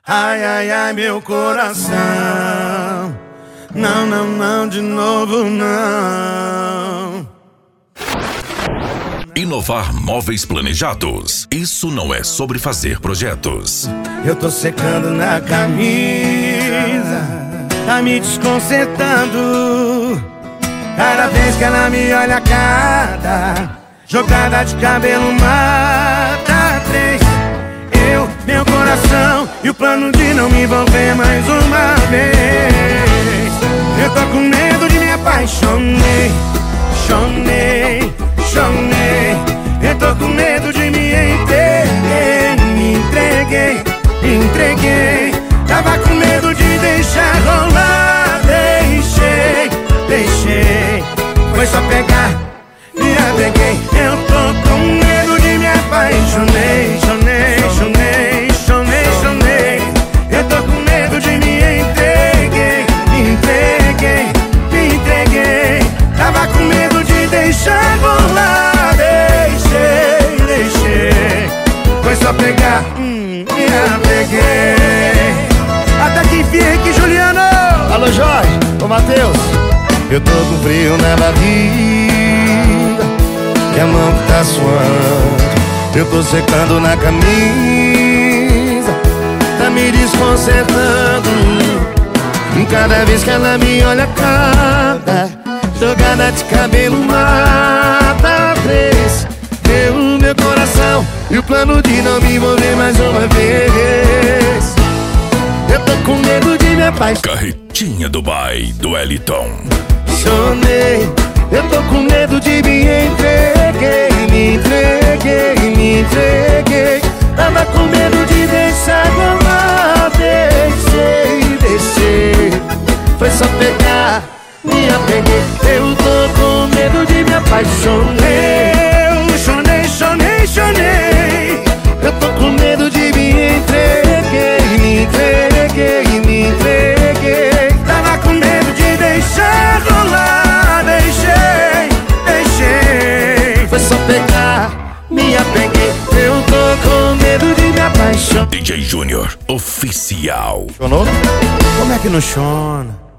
Ai, ai, ai, meu coração. Não, não, não, de novo não. Inovar Móveis Planejados. Isso não é sobre fazer projetos. Eu tô secando na camisa, tá me desconcertando. Cada vez que ela me olha, cada jogada de cabelo mata três. Eu, meu coração e o plano de não me envolver mais uma vez. Eu tô com medo de me apaixonei, chonei, chonei. Eu tô com medo de me entreguei, me entreguei. Tava com medo de deixar rolar, deixei. Foi só pegar, me apeguei. Eu tô com medo de me apaixonei, chonei. Eu tô com medo de me entreguei. Tava com medo de deixar rolar, deixei. Foi só pegar, me apeguei. Até que enfim, aqui, Juliano. Alô, Jorge, ô Matheus. Eu tô com frio na barriga e a mão que tá suando. Eu tô secando na camisa, tá me desconcertando. Cada vez que ela me olha, cada jogada de cabelo mata três. Meu coração e o plano de não me envolver mais uma vez. Eu tô com medo de me apaixonar. Carretinha Dubai, do Wellington. Chonei, eu tô com medo de me entreguei. Tava com medo de deixar rolar, deixei. Foi só pegar, me apeguei. Eu tô com medo de me apaixonar. Eu chonei. Eu tô com medo de me entreguei. Tava com medo de deixar rolar, deixei. Foi só pegar, me apeguei. Eu tô com medo de me apaixonar. DJ Júnior, oficial. Chonou? Como é que não chona?